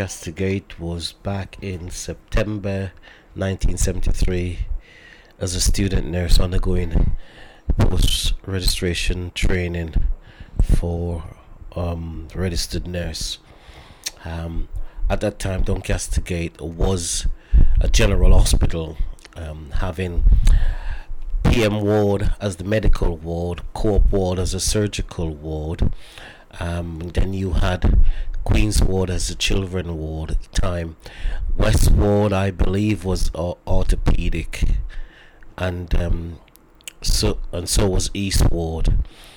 Doncaster Gate was back in September 1973 as a student nurse undergoing post-registration training for registered nurse. At that time, Doncaster Gate was a general hospital, having PM ward as the medical ward, Co-op ward as a surgical ward. Then you had Queen's ward as a children ward at the time. West ward, I believe, was orthopedic, and so was East ward.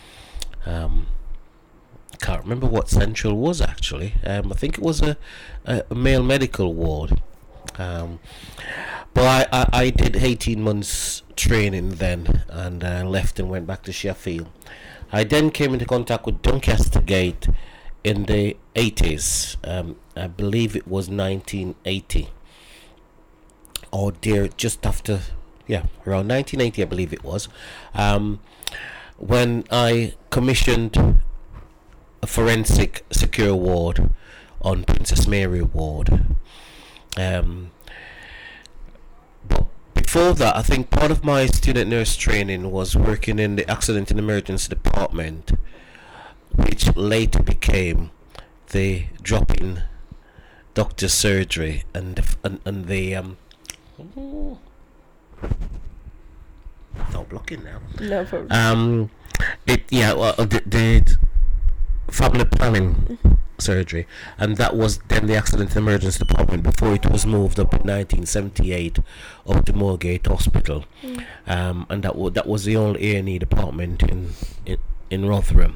Can't remember what Central was actually. I think it was a male medical ward. But I did 18 months training then, and left and went back to Sheffield. I then came into contact with Doncaster Gate in the 80s. I believe it was 1980, or there just after, around 1980 I believe it was, when I commissioned a forensic secure ward on Princess Mary ward. But before that, I think part of my student nurse training was working in the accident and emergency department, which later became the drop-in doctor surgery and the no blocking now. No problem. The family planning surgery, and that was then the accident and emergency department before it was moved up in 1978 up to Moorgate Hospital. And that was the only A&E department in Rotherham.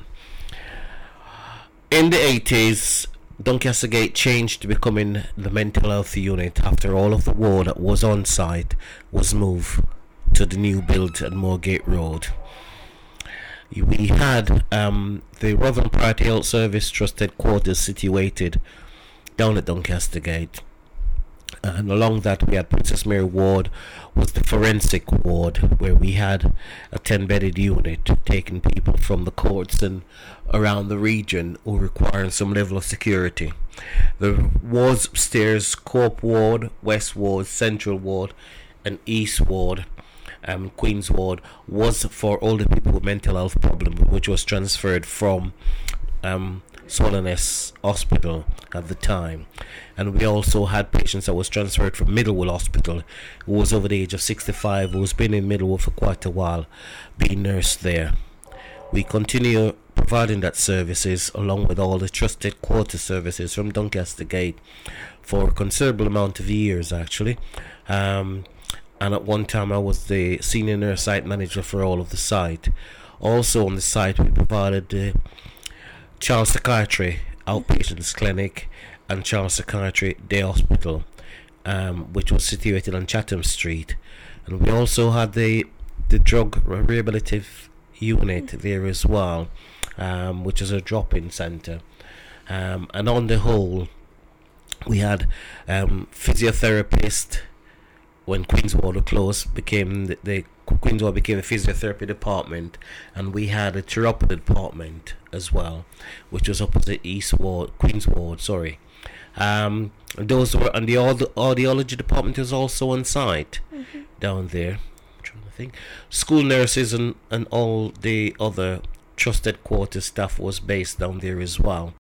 In the 80s, Doncaster Gate changed to becoming the mental health unit after all of the ward that was on site was moved to the new build at Moorgate Road. We had the Rotherham Priority Health Service Trusted Quarters situated down at Doncaster Gate, and along that we had Princess Mary ward was the forensic ward, where we had a 10-bedded unit taking people from the courts and around the region who required some level of security. There was upstairs Co-op ward, West ward, Central ward and East ward. Queen's ward was for older people with mental health problems, which was transferred from Soloness Hospital at the time. And we also had patients that was transferred from Middlewell Hospital, who was over the age of 65, who's been in Middlewell for quite a while, being nursed there. We continue providing that services along with all the trusted quarter services from Doncaster Gate for a considerable amount of years actually. And at one time I was the senior nurse site manager for all of the site. Also on the site we provided the child psychiatry outpatients clinic and child psychiatry day hospital, which was situated on Chatham Street. And we also had the drug rehabilitative unit there as well, which is a drop-in centre. And on the whole we had physiotherapist. When Queen's Ward closed, became the Queen's Ward became a physiotherapy department, and we had a chiropody department as well, which was opposite East Ward, Queen's Ward. Sorry, those were, and the audiology department is also on site down there. I'm trying to think. School nurses and all the other trusted quarter staff was based down there as well.